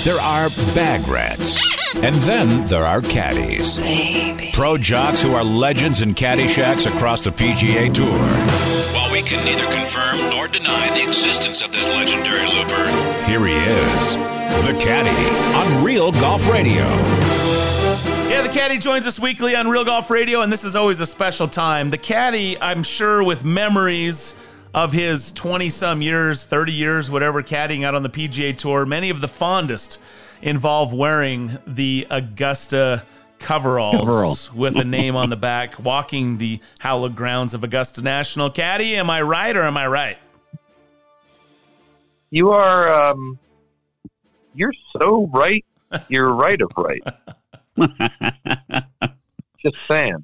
There are bag rats. And then there are caddies. Baby. Pro jocks who are legends in caddy shacks across the PGA Tour. While we can neither confirm nor deny the existence of this legendary looper, here he is, the Caddy, on Real Golf Radio. Yeah, the Caddy joins us weekly on Real Golf Radio, and this is always a special time. The Caddy, I'm sure, with memories of his 20-some years, 30 years, whatever, caddying out on the PGA Tour, many of the fondest involve wearing the Augusta coveralls with a name on the back, walking the hallowed grounds of Augusta National. Caddy, am I right or am I right? You are, you're so right. You're right of right. Just saying.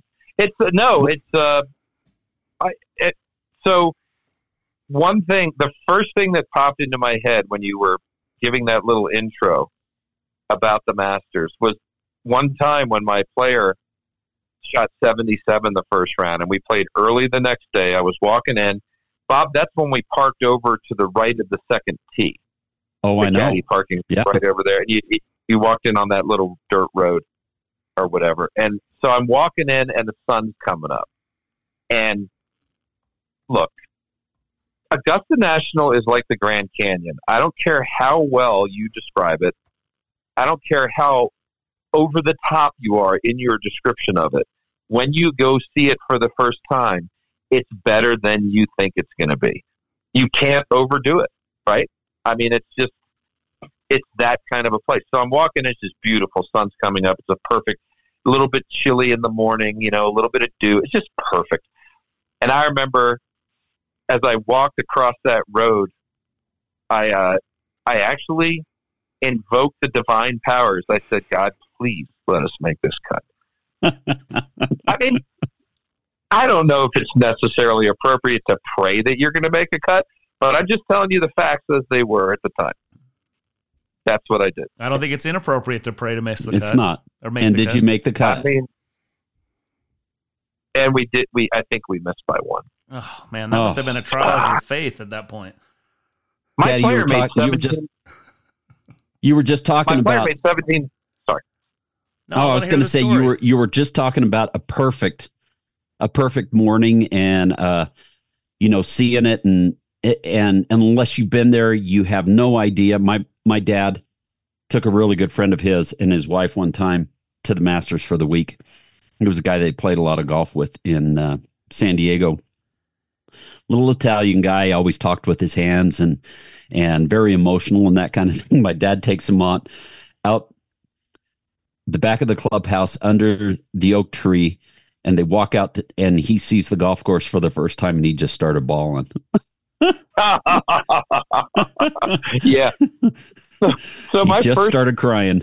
So one thing, the first thing that popped into my head when you were giving that little intro about the Masters was one time when my player shot 77 the first round and we played early the next day. I was walking in. Bob, that's when we parked over to the right of the second tee. Oh, I know. Caddy parking right over there. You walked in on that little dirt road or whatever. And so I'm walking in and the sun's coming up. And look, Augusta National is like the Grand Canyon. I don't care how well you describe it. I don't care how over the top you are in your description of it. When you go see it for the first time, it's better than you think it's going to be. You can't overdo it, right? I mean, it's that kind of a place. So I'm walking, it's just beautiful. Sun's coming up. It's a perfect, a little bit chilly in the morning, a little bit of dew. It's just perfect. And I remember as I walked across that road, I actually invoked the divine powers. I said, God, please let us make this cut. I mean, I don't know if it's necessarily appropriate to pray that you're going to make a cut, but I'm just telling you the facts as they were at the time. That's what I did. I don't think it's inappropriate to pray to miss the cut. It's not. And did you make the cut? I mean, and we did. I think we missed by one. Oh man, that must have been a trial of your faith at that point. My player made 17. You were just talking about. My player made 17. Sorry. No, I was going to say you were just talking about a perfect morning, and seeing it, and unless you've been there, you have no idea. My dad took a really good friend of his and his wife one time to the Masters for the week. He was a guy they played a lot of golf with in San Diego. Little Italian guy, always talked with his hands and very emotional and that kind of thing. My dad takes him out the back of the clubhouse under the oak tree, and they walk out and he sees the golf course for the first time, and he just started bawling. Yeah. So my just first started crying.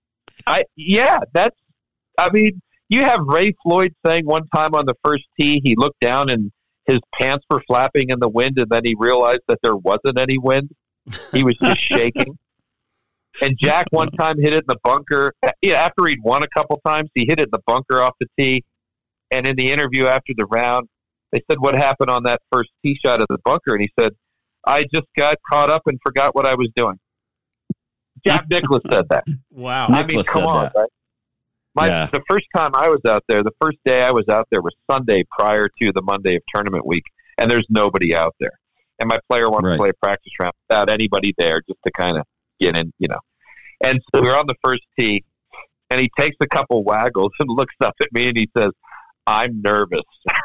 You have Ray Floyd saying one time on the first tee, he looked down and his pants were flapping in the wind, and then he realized that there wasn't any wind. He was just shaking. And Jack one time hit it in the bunker. After he'd won a couple times, he hit it in the bunker off the tee. And in the interview after the round, they said, what happened on that first tee shot of the bunker? And he said, I just got caught up and forgot what I was doing. Jack Nicklaus said that. Wow. Come on. Right? The first time I was out there, the first day I was out there was Sunday prior to the Monday of tournament week, and there's nobody out there. And my player wanted to play a practice round without anybody there, just to kind of get in, And so we're on the first tee, and he takes a couple waggles and looks up at me and he says, I'm nervous.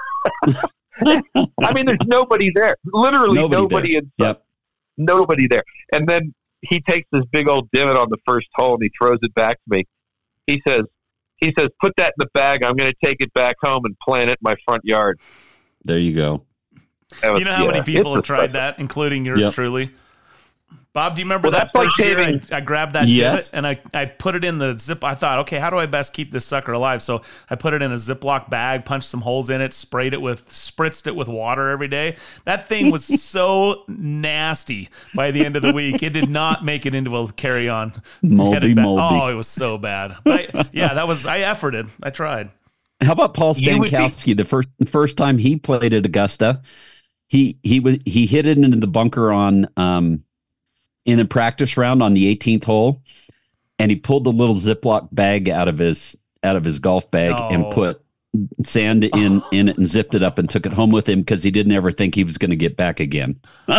I mean, there's nobody there. Literally nobody in sight. Yep. Nobody there. And then he takes this big old divot on the first hole and he throws it back to me. He says, put that in the bag. I'm going to take it back home and plant it in my front yard. There you go. You know how many people have tried that, including yours truly? Bob, do you remember that first year I grabbed that divot and I put it in the zip? I thought, okay, how do I best keep this sucker alive? So I put it in a Ziploc bag, punched some holes in it, spritzed it with water every day. That thing was so nasty by the end of the week. It did not make it into a carry-on. Moldy. Oh, it was so bad. But I efforted. I tried. How about Paul Stankowski? The first time he played at Augusta, he hit it into the bunker on in the practice round on the 18th hole, and he pulled the little Ziploc bag out of his golf bag and put sand in it and zipped it up and took it home with him because he didn't ever think he was going to get back again.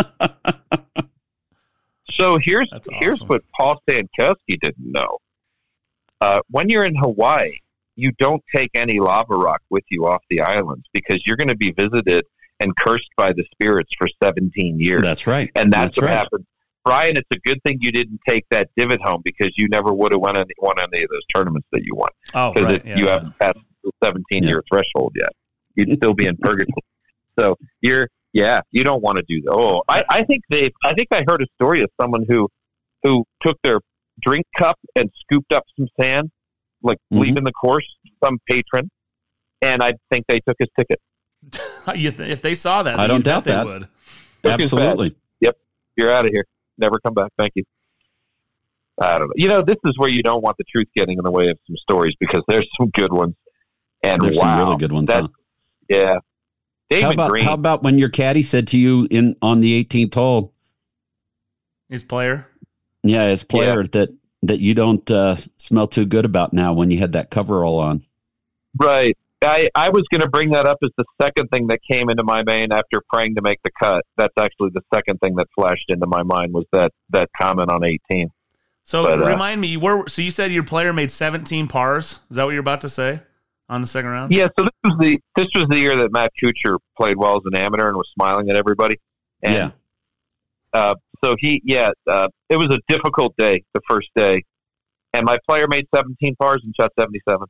So here's what Paul Stankowski didn't know. When you're in Hawaii, you don't take any lava rock with you off the islands because you're going to be visited and cursed by the spirits for 17 years. That's right. And that's what happened. Brian, it's a good thing you didn't take that divot home because you never would have won any of those tournaments that you won. Oh, right. You haven't passed the 17-year threshold yet. You'd still be in purgatory. So you don't want to do that. Oh, I think I heard a story of someone who took their drink cup and scooped up some sand, like leaving the course, some patron, and I think they took his ticket. If they saw that, I don't doubt they that. Would. Absolutely. Yep. You're out of here. Never come back. Thank you. I don't know. This is where you don't want the truth getting in the way of some stories because there's some good ones. And there's some really good ones. Yeah. How about when your caddy said to you on the 18th hole? His player? Yeah, his player that you don't smell too good about now when you had that coverall on. Right. I was going to bring that up as the second thing that came into my mind after praying to make the cut. That's actually the second thing that flashed into my mind was that comment on 18. So remind me, so you said your player made 17 pars? Is that what you're about to say on the second round? Yeah. So this was the year that Matt Kuchar played well as an amateur and was smiling at everybody. And, so it was a difficult day, the first day, and my player made 17 pars and shot 77.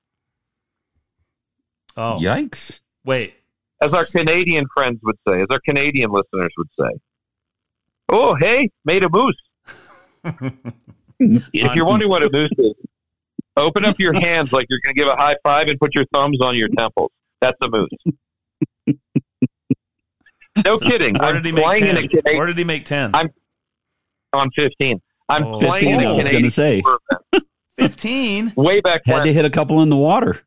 Oh, yikes! Wait, as our Canadian friends would say, as our Canadian listeners would say, "Oh, hey, made a moose." If you're wondering what a moose is, open up your hands like you're going to give a high five and put your thumbs on your temples. That's a moose. No kidding. Where did he make 10? Where did he make 10? I'm on 15. I'm playing in a Canadian. I was going to say 15. Way back when. Had to hit a couple in the water.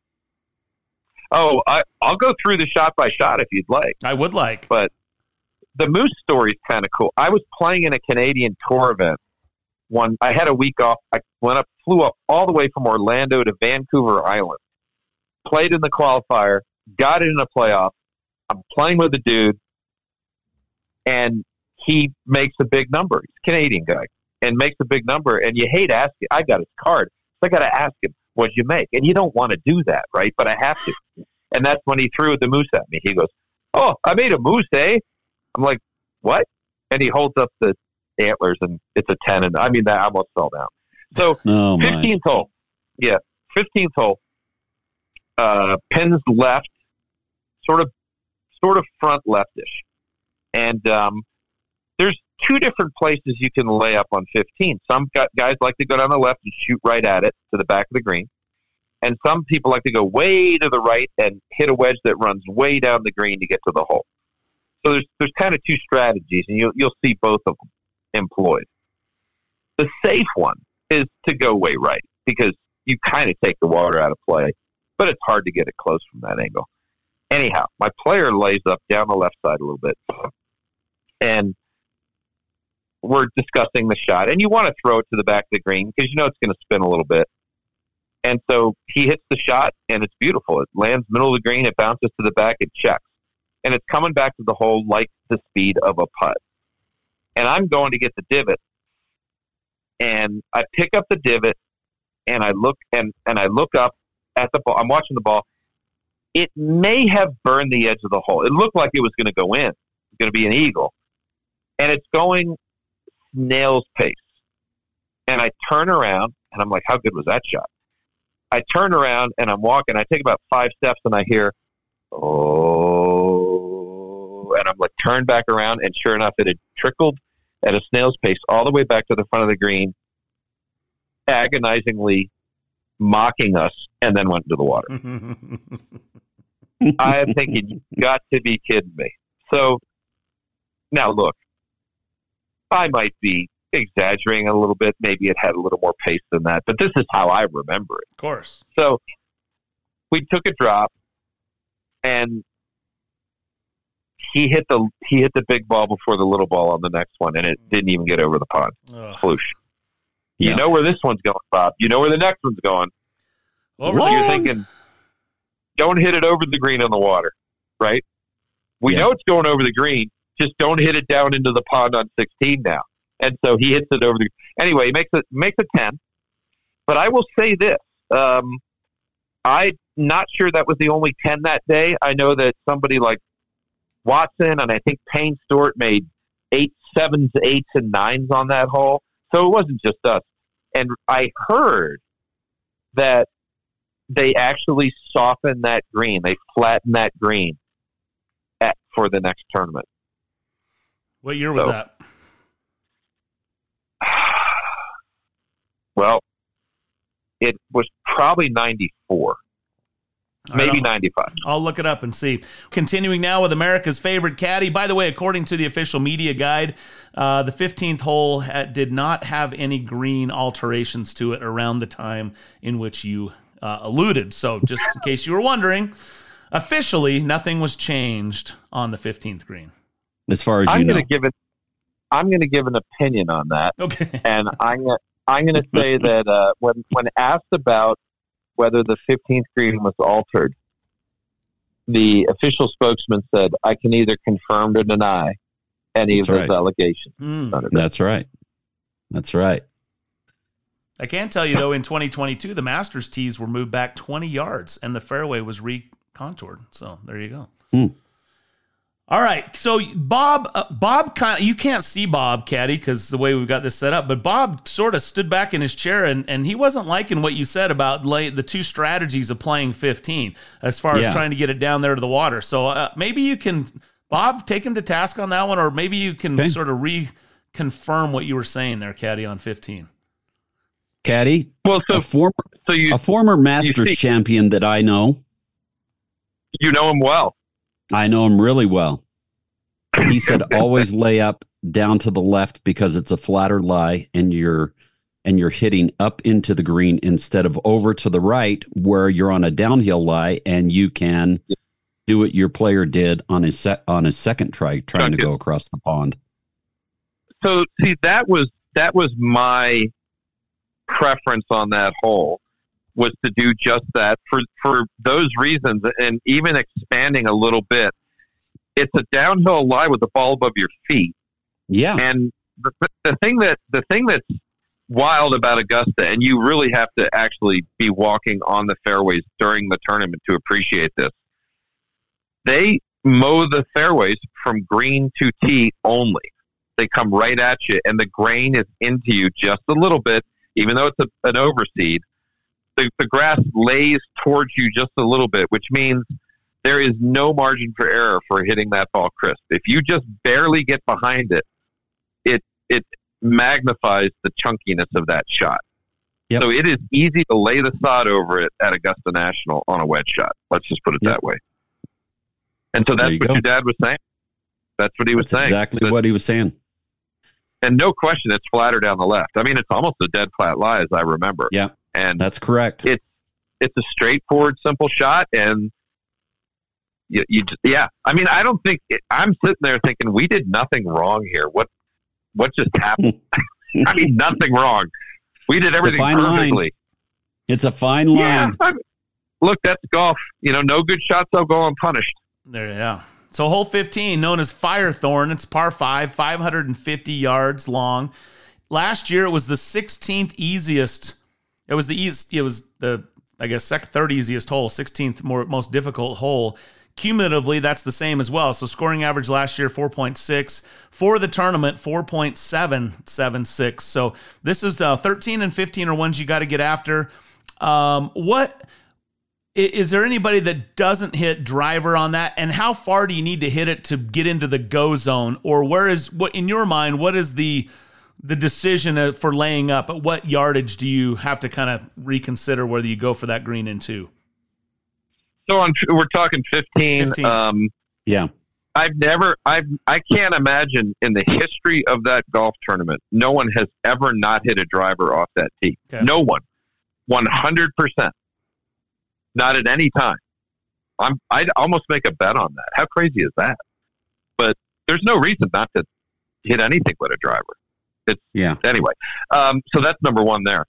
Oh, I'll go through the shot by shot if you'd like. I would like. But the moose story is kind of cool. I was playing in a Canadian tour event. I had a week off. I flew up all the way from Orlando to Vancouver Island. Played in the qualifier. Got it in a playoff. I'm playing with a dude. And he makes a big number. He's a Canadian guy. And makes a big number. And you hate asking. I got his card. So I got to ask him, what'd you make? And you don't want to do that, right? But I have to. And that's when he threw the moose at me. He goes, oh, I made a moose, eh? I'm like, what? And he holds up the antlers, and it's a 10. And I mean, that almost fell down. So 15th hole. Yeah, 15th hole. Pins left, sort of front leftish. And there's two different places you can lay up on 15. Some guys like to go down the left and shoot right at it to the back of the green. And some people like to go way to the right and hit a wedge that runs way down the green to get to the hole. So there's kind of two strategies, and you'll see both of them employed. The safe one is to go way right because you kind of take the water out of play, but it's hard to get it close from that angle. Anyhow, my player lays up down the left side a little bit, and we're discussing the shot, and you want to throw it to the back of the green because you know it's going to spin a little bit. And so he hits the shot, and it's beautiful. It lands middle of the green. It bounces to the back. It checks. And it's coming back to the hole like the speed of a putt. And I'm going to get the divot. And I pick up the divot, and I look and I look up at the ball. I'm watching the ball. It may have burned the edge of the hole. It looked like it was going to go in. It's going to be an eagle. And it's going snail's pace. And I turn around, and I'm like, how good was that shot? I turn around, and I'm walking. I take about 5 steps, and I hear, oh, and I'm like, turn back around, and sure enough, it had trickled at a snail's pace all the way back to the front of the green, agonizingly mocking us, and then went into the water. I am thinking, you got to be kidding me. So, now look, I might be exaggerating a little bit. Maybe it had a little more pace than that, but this is how I remember it. Of course. So we took a drop, and he hit the big ball before the little ball on the next one, and it didn't even get over the pond. Floosh. You know where this one's going, Bob. You know where the next one's going. You're thinking, don't hit it over the green on the water, right? We know it's going over the green. Just don't hit it down into the pond on 16 now. And so he hits it over the. Anyway, he makes a 10. But I will say this: I'm not sure that was the only 10 that day. I know that somebody like Watson and I think Payne Stewart made 8 7s, 8s, and 9s on that hole. So it wasn't just us. And I heard that they actually softened that green. They flattened that green for the next tournament. What year was that? Well, it was probably 94. Maybe 95. I'll look it up and see. Continuing now with America's favorite caddy. By the way, according to the official media guide, the 15th hole did not have any green alterations to it around the time in which you alluded. So just in case you were wondering, officially nothing was changed on the 15th green. As far as I'm going to give an opinion on that. Okay. And I'm going to say that when asked about whether the 15th green was altered, the official spokesman said, "I can either confirm or deny any of those allegations." That's right. That's right. I can tell you, though, in 2022, the Masters tees were moved back 20 yards and the fairway was recontoured. So there you go. All right, so Bob kind of, you can't see Bob, Caddy, because the way we've got this set up, but Bob sort of stood back in his chair, and he wasn't liking what you said about the two strategies of playing 15 as far as trying to get it down there to the water. So maybe you can, Bob, take him to task on that one, or maybe you can sort of reconfirm what you were saying there, Caddy, on 15. Caddy, well, a former Masters champion that I know. You know him well. I know him really well. He said always lay up down to the left because it's a flatter lie and you're hitting up into the green instead of over to the right where you're on a downhill lie and you can do what your player did on his second trying to go across the pond. So see, that was my preference on that hole, was to do just that for those reasons, and even expanding a little bit. It's a downhill lie with the ball above your feet. Yeah. And the thing that's wild about Augusta, and you really have to actually be walking on the fairways during the tournament to appreciate this. They mow the fairways from green to tee only. They come right at you, and the grain is into you just a little bit, even though it's an overseed. The grass lays towards you just a little bit, which means there is no margin for error for hitting that ball crisp. If you just barely get behind it, it magnifies the chunkiness of that shot. Yep. So it is easy to lay the sod over it at Augusta National on a wedge shot. Let's just put it that way. And so that's what your dad was saying. That's what he was saying. Exactly what he was saying. And no question, it's flatter down the left. I mean, it's almost a dead flat lie, as I remember. Yeah. And that's correct. It's a straightforward, simple shot, and I mean, I don't think I'm sitting there thinking we did nothing wrong here. What just happened? I mean, nothing wrong. We did everything perfectly. Line. It's a fine line. Yeah, look, that's golf. No good shots will go unpunished. There, yeah. So hole 15, known as Firethorn, it's par 5, 550 yards long. Last year, it was the 16th easiest. It was the I guess third easiest hole, 16th most difficult hole. Cumulatively, that's the same as well. So scoring average last year 4.6 for the tournament, 4.776. So this is 13 and 15 are ones you got to get after. What is there anybody that doesn't hit driver on that? And how far do you need to hit it to get into the go zone? Or what in your mind? What is the decision for laying up? At what yardage do you have to kind of reconsider whether you go for that green in 2? So we're talking 15. Yeah. I can't imagine in the history of that golf tournament, no one has ever not hit a driver off that tee. Okay. No one. 100%. Not at any time. I'd almost make a bet on that. How crazy is that? But there's no reason not to hit anything but a driver. Anyway. So that's number one there.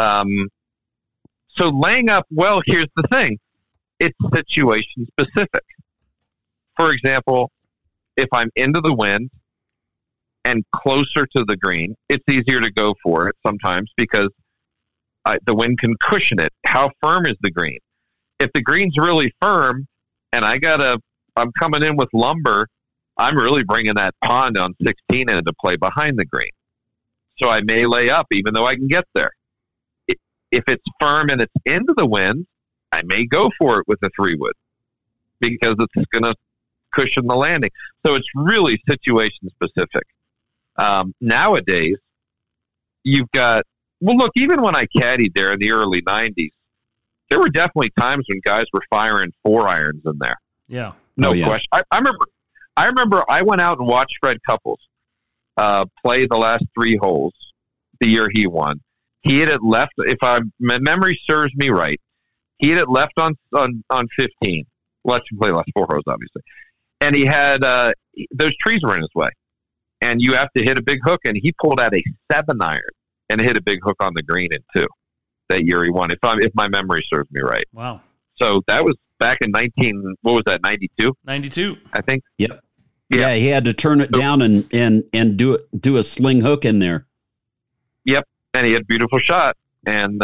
So laying up, well, here's the thing. It's situation specific. For example, if I'm into the wind and closer to the green, it's easier to go for it sometimes because the wind can cushion it. How firm is the green? If the green's really firm and I'm coming in with lumber, I'm really bringing that pond on 16 into play behind the green. So I may lay up even though I can get there. If it's firm and it's into the wind, I may go for it with a 3-wood because it's going to cushion the landing. So it's really situation specific. Nowadays, you've got, look, even when I caddied there in the early 90s, there were definitely times when guys were firing 4-irons in there. Yeah. No question. I remember I went out and watched Fred Couples play the last 3 holes the year he won. He hit it left, if my memory serves me right, he hit it left on 15. Let you play the last 4 holes, obviously. And he had, those trees were in his way. And you have to hit a big hook, and he pulled out a 7-iron and hit a big hook on the green in 2 that year he won, if my memory serves me right. Wow. So that was back in 92? 92. I think. Yep. Yeah, he had to turn it down and do a sling hook in there. Yep. And he had a beautiful shot. And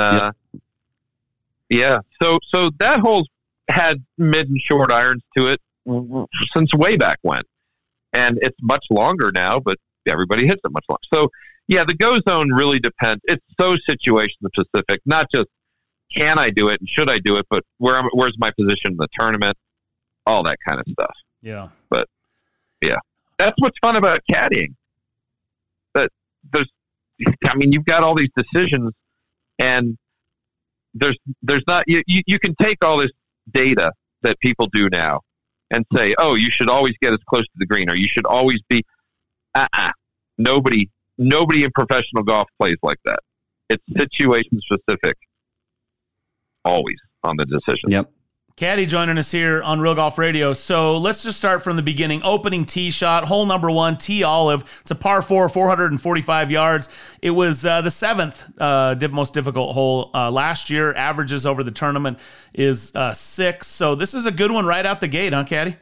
so that hole's had mid and short irons to it since way back when. And it's much longer now, but everybody hits it much longer. So, yeah, the go zone really depends. It's so situation specific, not just can I do it and should I do it, but where's my position in the tournament, all that kind of stuff. Yeah. But, yeah, that's what's fun about caddying. That you've got all these decisions, and there's not, you can take all this data that people do now and say, oh, you should always get as close to the green, or you should always be, Nobody in professional golf plays like that. It's situation specific, always on the decision. Yep. Caddy joining us here on Real Golf Radio. So let's just start from the beginning. Opening tee shot, hole number 1, T Olive. It's a par 4, 445 yards. It was the 7th most difficult hole last year. Averages over the tournament is 6. So this is a good one right out the gate, huh, Caddy?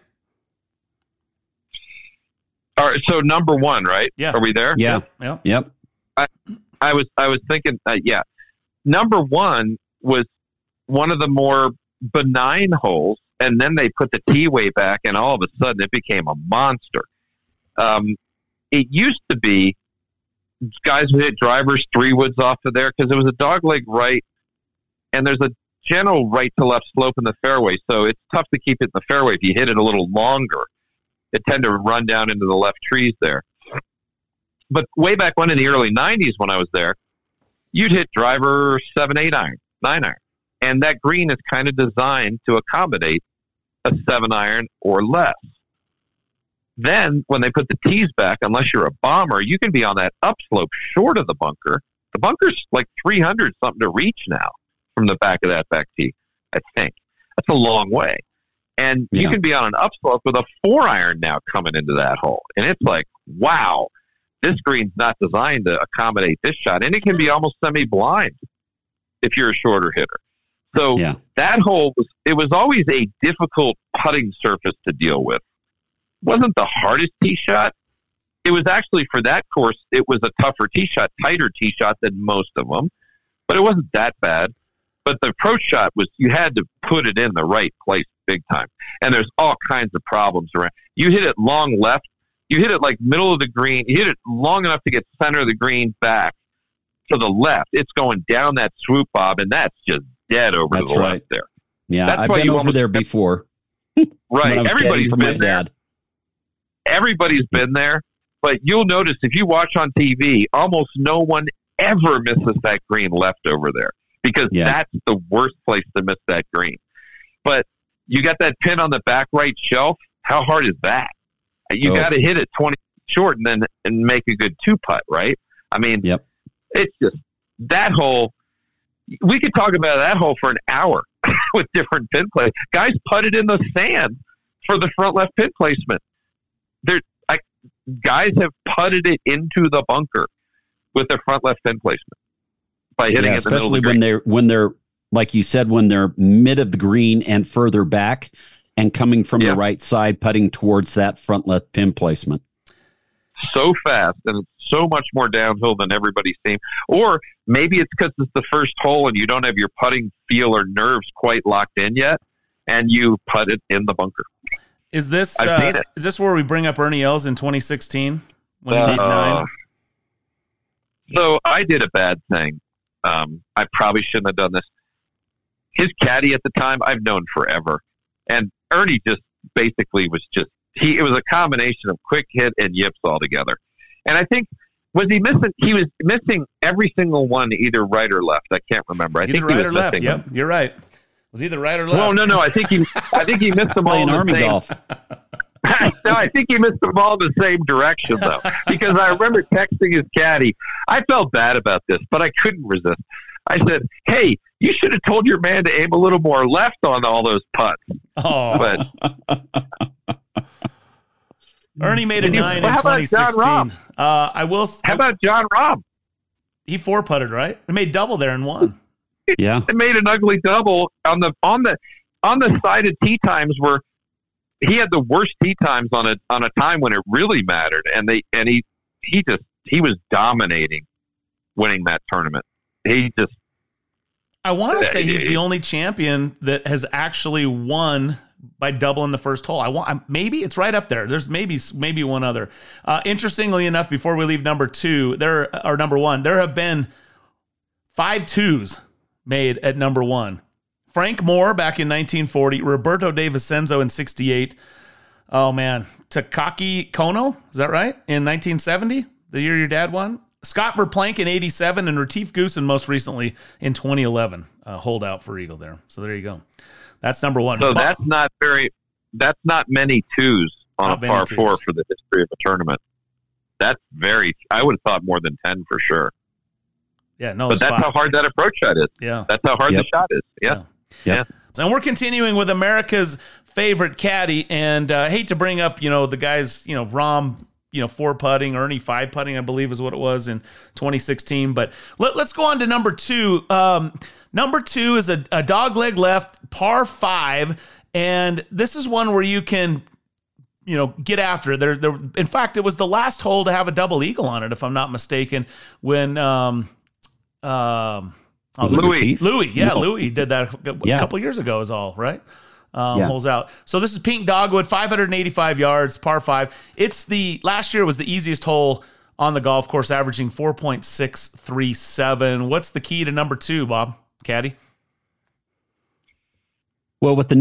All right. So number 1, right? Yeah. Are we there? Yeah. Yep. I was thinking. Yeah. Number 1 was one of the more benign holes, and then they put the tee way back, and all of a sudden it became a monster. It used to be guys would hit drivers 3-woods off of there because it was a dogleg right, and there's a general right to left slope in the fairway, so it's tough to keep it in the fairway. If you hit it a little longer, it tend to run down into the left trees there. But way back when in the early 90s when I was there, you'd hit driver 7, 8 iron, 9 iron. And that green is kind of designed to accommodate a 7-iron or less. Then, when they put the tees back, unless you're a bomber, you can be on that upslope short of the bunker. The bunker's like 300 something to reach now from the back of that back tee, I think. That's a long way. And you can be on an upslope with a 4-iron now coming into that hole. And it's like, wow, this green's not designed to accommodate this shot. And it can be almost semi-blind if you're a shorter hitter. So that hole was always a difficult putting surface to deal with. It wasn't the hardest tee shot. It was actually, for that course, it was a tougher tee shot, tighter tee shot than most of them. But it wasn't that bad. But the approach shot was, you had to put it in the right place big time. And there's all kinds of problems around. You hit it long left. You hit it like middle of the green. You hit it long enough to get center of the green back to the left. It's going down that swoop, Bob, and that's just dead over to the left there. Yeah, I've been over there before. Right. Everybody's been there. Dad. Everybody's been there. But you'll notice if you watch on TV, almost no one ever misses that green left over there because that's the worst place to miss that green. But you got that pin on the back right shelf. How hard is that? You got to hit it 20 short and make a good 2-putt, right? I mean, it's just that hole. We could talk about that hole for an hour with different pin play. Guys putted in the sand for the front left pin placement. Guys have putted it into the bunker. with their front left pin placement by hitting it in the middle of the green. Especially when they're like you said, when they're mid of the green and further back and coming from the right side, putting towards that front left pin placement. So fast, and it's so much more downhill than everybody's seen. Or maybe it's because it's the first hole and you don't have your putting feel or nerves quite locked in yet, and you putt it in the bunker. Is this where we bring up Ernie Els in 2016 when he made 9? So I did a bad thing. I probably shouldn't have done this. His caddy at the time, I've known forever. And Ernie just basically was it was a combination of quick hit and yips all together. And I think, he was missing every single one, either right or left. I can't remember. I think right or left. Yep, you're right. It was either right or left. Well, no. I think he missed them all in Army golf. No, I think he missed them all in the same direction, though. Because I remember texting his caddy. I felt bad about this, but I couldn't resist. I said, hey, you should have told your man to aim a little more left on all those putts. Oh. But Ernie made a 9 in 2016. I will. How about John Rahm? He 4-putted, right? He made double there and won. Yeah. It made an ugly double on the side of tee times where he had the worst tee times on a time when it really mattered, and he was dominating winning that tournament. I want to say he's the only champion that has actually won by doubling the first hole. Maybe it's right up there. There's maybe one other. Interestingly enough, before we leave number 1, there have been 5 2s made at number 1. Frank Moore back in 1940, Roberto De Vicenzo in 68. Oh man, Takaki Kono, is that right? In 1970, the year your dad won. Scott Verplank in 87 and Retief Goosen most recently in 2011. Holdout for Eagle there. So there you go. That's number 1. So that's not many 2s on a par 4 for the history of a tournament. I would have thought more than 10 for sure. Yeah, no, but that's 5. How hard that approach shot is. Yeah. That's how hard the shot is. Yeah. So, and we're continuing with America's favorite caddy, and hate to bring up, the guys, Rahm, 4-putting, Ernie 5-putting, I believe is what it was in 2016. But let's go on to number 2. Number 2 is a dogleg left, par 5, and this is one where you can, get after it. There. In fact, it was the last hole to have a double eagle on it, if I'm not mistaken, when Louis. Louis did that a couple years ago is all, right? Holes out. So this is Pink Dogwood, 585 yards, par 5. Last year was the easiest hole on the golf course, averaging 4.637. What's the key to number 2, Bob? Caddy? Well, with the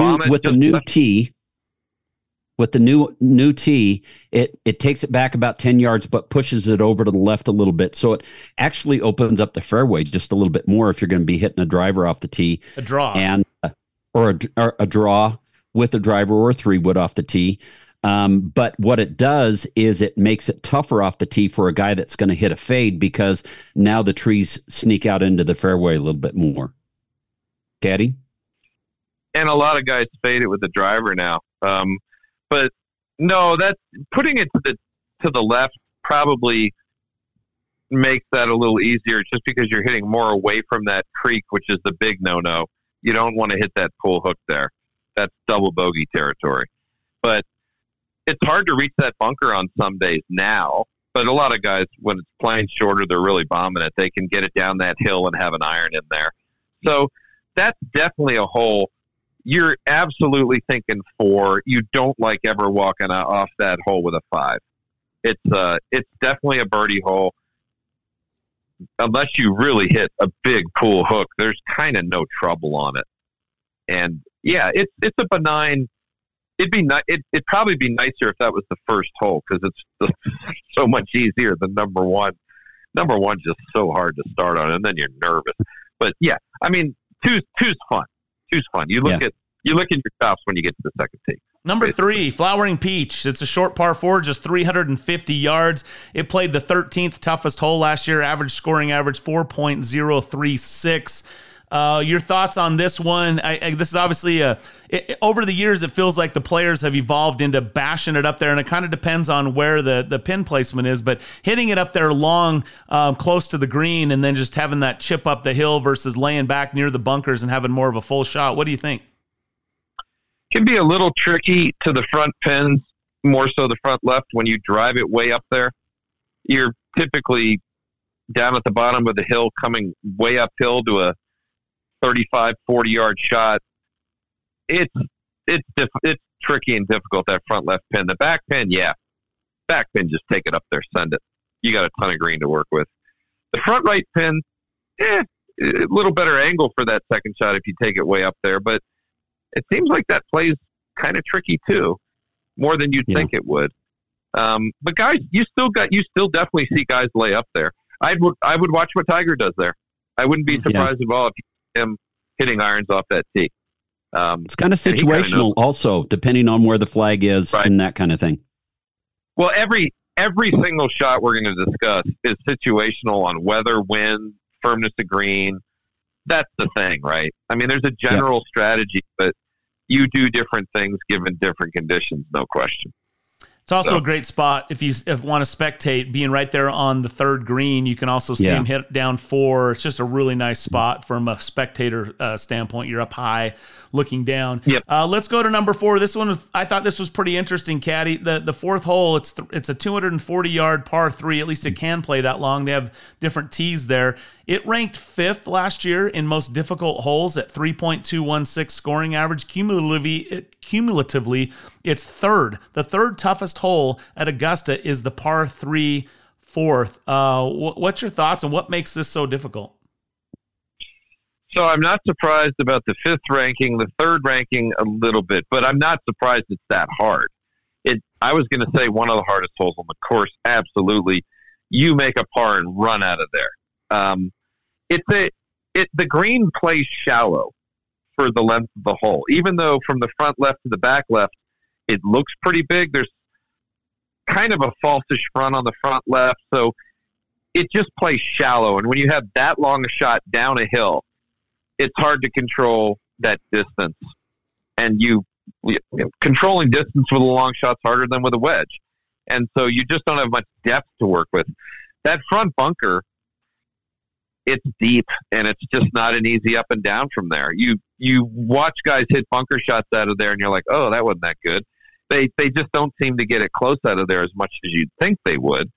new tee, it takes it back about 10 yards, but pushes it over to the left a little bit. So it actually opens up the fairway just a little bit more if you're going to be hitting a driver off the tee. A draw. And or a draw with a driver or a 3-wood off the tee. But what it does is it makes it tougher off the tee for a guy that's going to hit a fade, because now the trees sneak out into the fairway a little bit more. Caddy? And a lot of guys fade it with the driver now. But no, that's putting it to the left probably makes that a little easier, just because you're hitting more away from that creek, which is the big no-no. You don't want to hit that pull hook there. That's double bogey territory. But it's hard to reach that bunker on some days now. But a lot of guys, when it's playing shorter, they're really bombing it. They can get it down that hill and have an iron in there. So that's definitely a hole you're absolutely thinking 4. You don't like ever walking off that hole with a 5. It's definitely a birdie hole. Unless you really hit a big pull hook, there's kind of no trouble on it. And yeah, it's a benign. It'd probably be nicer if that was the first hole, because it's so much easier than number 1. Number 1's just so hard to start on, and then you're nervous. But yeah, I mean, two's fun. Two's fun. You look at your tops when you get to the second tee. Number 3, Flowering Peach. It's a short par 4, just 350 yards. It played the 13th toughest hole last year. Scoring average 4.036. Your thoughts on this one? This is obviously over the years, it feels like the players have evolved into bashing it up there, and it kind of depends on where the pin placement is, but hitting it up there long, close to the green, and then just having that chip up the hill versus laying back near the bunkers and having more of a full shot. What do you think? Can be a little tricky to the front pins, more so the front left. When you drive it way up there, you're typically down at the bottom of the hill, coming way uphill to a 35, 40-yard shot. It's tricky and difficult, that front left pin. The back pin, back pin, just take it up there, send it. You got a ton of green to work with. The front right pin, a little better angle for that second shot if you take it way up there, but it seems like that plays kind of tricky too, more than you'd think it would. But guys, you still definitely see guys lay up there. I would watch what Tiger does there. I wouldn't be surprised at all if you see him hitting irons off that tee. It's kind of situational also, depending on where the flag is and that kind of thing. Well, every single shot we're going to discuss is situational on weather, wind, firmness of green. That's the thing, right? I mean, there's a general strategy, but you do different things given different conditions, no question. It's also a great spot if you want to spectate, being right there on the third green. You can also see him hit down 4. It's just a really nice spot from a spectator standpoint. You're up high looking down. Yep. Let's go to number 4. This one, I thought this was pretty interesting, Caddy. The fourth hole, it's a 240-yard par 3. At least it can play that long. They have different tees there. It ranked 5th last year in most difficult holes at 3.216 scoring average. Cumulatively, it's third. The third toughest hole at Augusta is the par 3 fourth. What's your thoughts on what makes this so difficult? So I'm not surprised about the 5th ranking, the 3rd ranking a little bit, but I'm not surprised it's that hard. I was going to say one of the hardest holes on the course. Absolutely. You make a par and run out of there. The green plays shallow for the length of the hole. Even though from the front left to the back left, it looks pretty big, there's kind of a falsish front on the front left, so it just plays shallow. And when you have that long a shot down a hill, it's hard to control that distance. And controlling distance with a long shot's harder than with a wedge. And so you just don't have much depth to work with. That front bunker, it's deep, and it's just not an easy up and down from there. You watch guys hit bunker shots out of there, and you're like, oh, that wasn't that good. They just don't seem to get it close out of there as much as you'd think they would.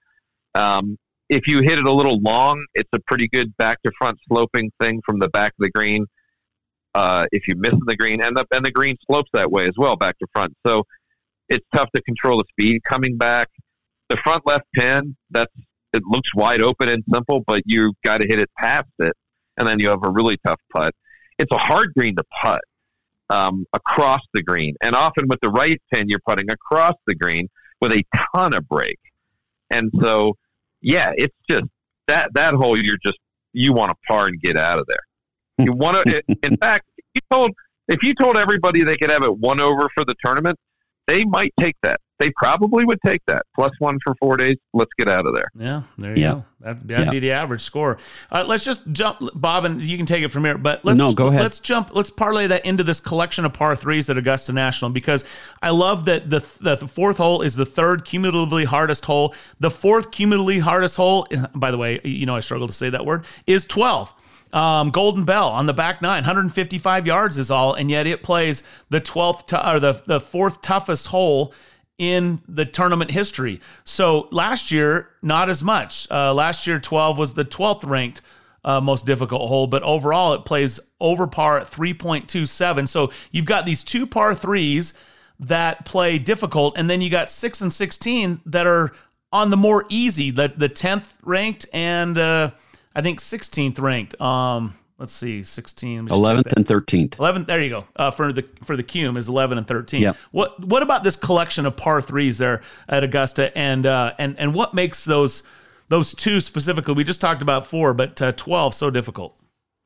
If you hit it a little long, it's a pretty good back-to-front sloping thing from the back of the green. If you miss the green, and the green slopes that way as well, back to front. So it's tough to control the speed coming back. The front left pin, it looks wide open and simple, but you got to hit it past it, and then you have a really tough putt. It's a hard green to putt across the green, and often with the right pin, you're putting across the green with a ton of break. And so, it's just that hole. You want to par and get out of there. You want to. In fact, if you told everybody they could have it 1 over for the tournament, they might take that. They probably would take that. +1 for 4 days. Let's get out of there. Yeah, there you go. That'd be the average score. Let's just jump, Bob, and you can take it from here. But go ahead. Let's parlay that into this collection of par 3s at Augusta National, because I love that the fourth hole is the 3rd cumulatively hardest hole. The 4th cumulatively hardest hole, by the way, I struggle to say that word, is 12. Golden Bell on the back 9, 155 yards is all, and yet it plays the 12th or the 4th toughest hole in the tournament history. So last year, not as much. Last year, 12 was the 12th ranked most difficult hole, but overall it plays over par at 3.27. So you've got these 2 par 3s that play difficult, and then you got 6 and 16 that are on the more easy, the 10th ranked and I think 16th ranked. Let's see, 16, 11th and 13th. 11th. There you go. For the Cume is 11 and 13. Yeah. What about this collection of par 3s there at Augusta, and what makes those 2 specifically? We just talked about 4, but 12 so difficult.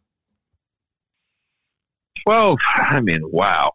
12. I mean, wow.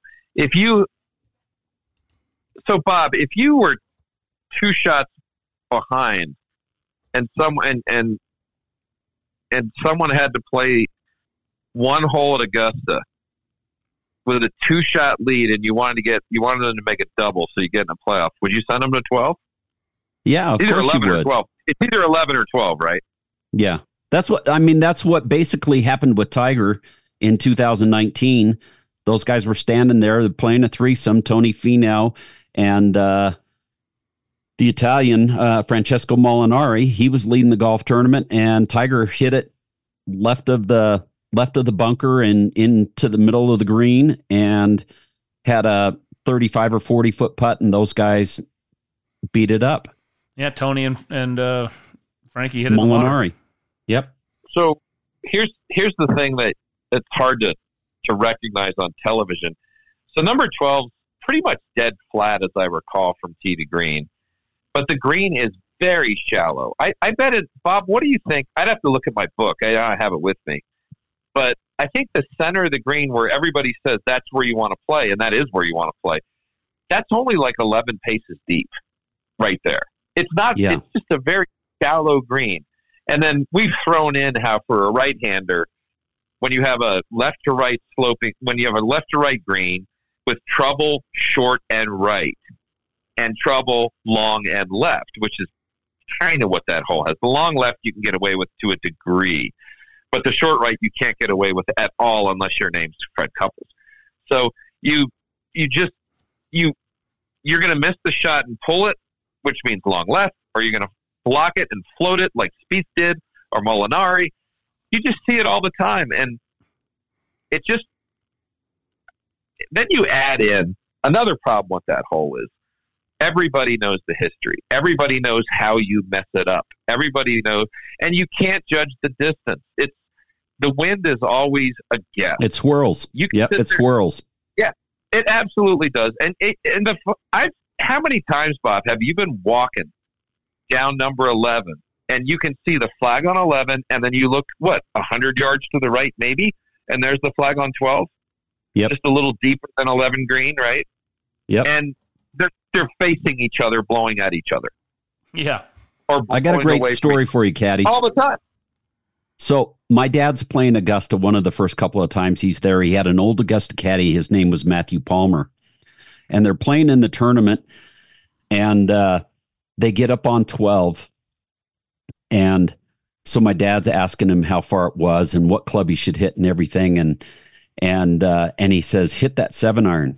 Bob, if you were 2 shots behind, and someone had to play one hole at Augusta with a 2-shot lead, and you wanted them to make a double so you get in the playoff, would you send them to 12? Yeah, of either course 11 you would. Or 12. It's either 11 or 12, right? Yeah. That's what basically happened with Tiger in 2019. Those guys were standing there playing a threesome, Tony Finau and the Italian, Francesco Molinari. He was leading the golf tournament, and Tiger hit it left of the bunker and into the middle of the green and had a 35 or 40 foot putt, and those guys beat it up. Yeah, Tony and Frankie hit it Molinari. Yep. So here's the thing that's hard to recognize on television. So number 12 pretty much dead flat, as I recall, from tee to green, but the green is very shallow. I bet it, Bob. What do you think? I'd have to look at my book. I have it with me, but I think the center of the green, where everybody says that's where you want to play, and that is where you want to play, that's only like 11 paces deep, right there. It's not. Yeah. It's just a very shallow green. And then we've thrown in how for a right-hander, when you have a left to right green with trouble short and right, and trouble long and left, which is kind of what that hole has. The long left you can get away with to a degree, but the short right you can't get away with at all unless your name's Fred Couples. So you're going to miss the shot and pull it, which means long left, or you're going to block it and float it like Spieth did or Molinari. You just see it all the time, and it just then you add in another problem with that hole is everybody knows the history. Everybody knows how you mess it up. Everybody knows, and you can't judge the distance. It's the wind is always a guess. It swirls. It swirls. Yeah, it absolutely does. And how many times, Bob, have you been walking down number 11 and you can see the flag on 11, and then you look 100 yards to the right maybe, and there's the flag on 12? Yep. Just a little deeper than 11 green, right? Yep. And they're facing each other, blowing at each other. Yeah. Or I got a great story for you, Caddy. All the time. So my dad's playing Augusta one of the first couple of times he's there. He had an old Augusta caddy. His name was Matthew Palmer. And they're playing in the tournament, and they get up on 12. And so my dad's asking him how far it was and what club he should hit and everything. And he says, hit that 7-iron.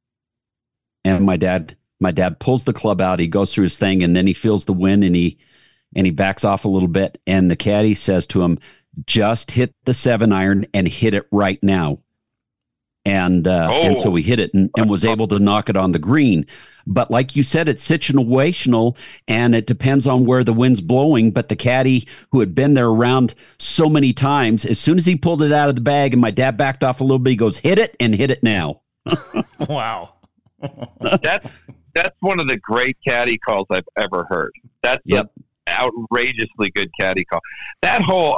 And my dad pulls the club out. He goes through his thing, and then he feels the wind, and he backs off a little bit. And the caddy says to him, just hit the 7-iron and hit it right now. And so he hit it and was able to knock it on the green. But like you said, it's situational, and it depends on where the wind's blowing. But the caddy, who had been there around so many times, as soon as he pulled it out of the bag and my dad backed off a little bit, he goes, hit it and hit it now. Wow. That's one of the great caddy calls I've ever heard. That's an outrageously good caddy call. That hole,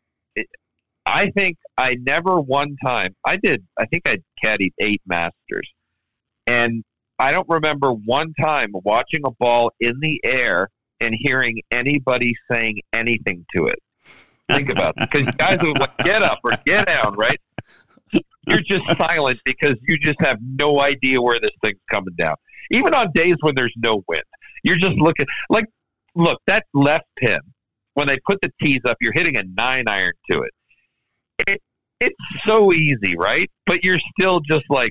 I think I never one time, I think I caddied 8 Masters, and I don't remember one time watching a ball in the air and hearing anybody saying anything to it. Think about it. Because guys are like, get up or get down, right? You're just silent because you just have no idea where this thing's coming down. Even on days when there's no wind, you're just looking. Look, that left pin, when they put the tees up, you're hitting a 9-iron to it. It's so easy, right? But you're still just like,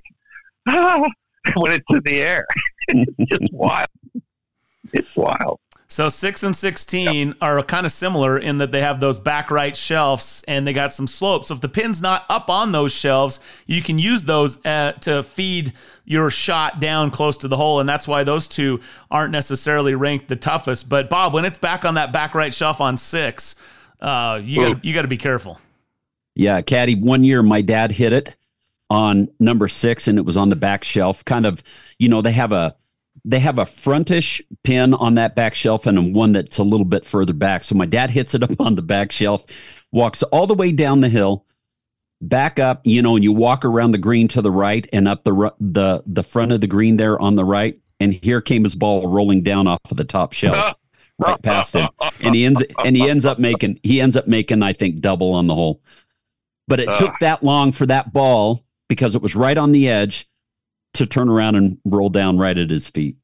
when it's in the air. It's just wild. It's wild. So 6 and 16 are kind of similar in that they have those back right shelves, and they got some slopes. So if the pin's not up on those shelves, you can use those to feed your shot down close to the hole, and that's why those two aren't necessarily ranked the toughest. But Bob, when it's back on that back right shelf on 6, you got to be careful. Yeah, caddy, one year my dad hit it on number 6, and it was on the back shelf. Kind of, they have a frontish pin on that back shelf and one that's a little bit further back. So my dad hits it up on the back shelf, walks all the way down the hill, back up, and you walk around the green to the right and up the front of the green there on the right. And here came his ball rolling down off of the top shelf right past him. And he ends up making, I think, double on the hole. But it took that long for that ball, because it was right on the edge, to turn around and roll down right at his feet.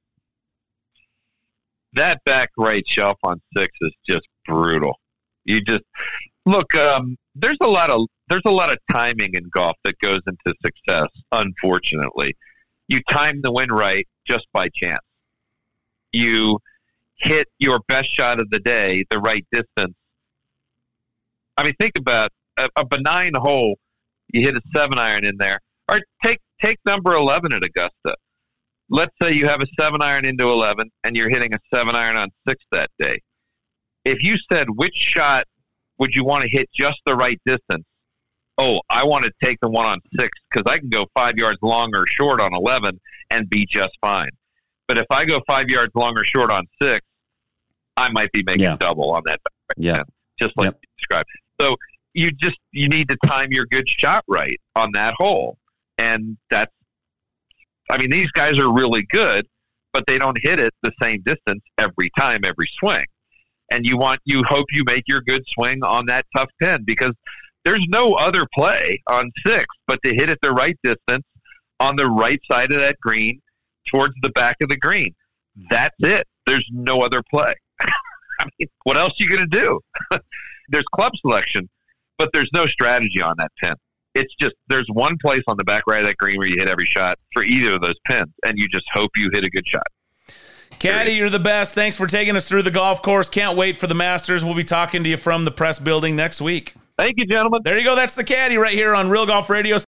That back right shelf on 6 is just brutal. You just look. There's a lot of timing in golf that goes into success. Unfortunately, you time the wind right just by chance. You hit your best shot of the day the right distance. I mean, think about a benign hole. You hit a 7-iron in there, or take number 11 at Augusta. Let's say you have a 7-iron into 11 and you're hitting a 7-iron on 6 that day. If you said, which shot would you want to hit just the right distance? Oh, I want to take the one on 6 because I can go 5 yards long or short on 11 and be just fine. But if I go 5 yards long or short on 6, I might be making double on that. Just like you described. So you need to time your good shot right on that hole. And these guys are really good, but they don't hit it the same distance every time, every swing. And you hope you make your good swing on that tough pin, because there's no other play on 6 but to hit it the right distance on the right side of that green towards the back of the green. That's it. There's no other play. What else are you going to do? There's club selection, but there's no strategy on that pin. It's just, there's one place on the back right of that green where you hit every shot for either of those pins, and you just hope you hit a good shot. Caddy, you're the best. Thanks for taking us through the golf course. Can't wait for the Masters. We'll be talking to you from the press building next week. Thank you, gentlemen. There you go. That's the Caddy right here on Real Golf Radio.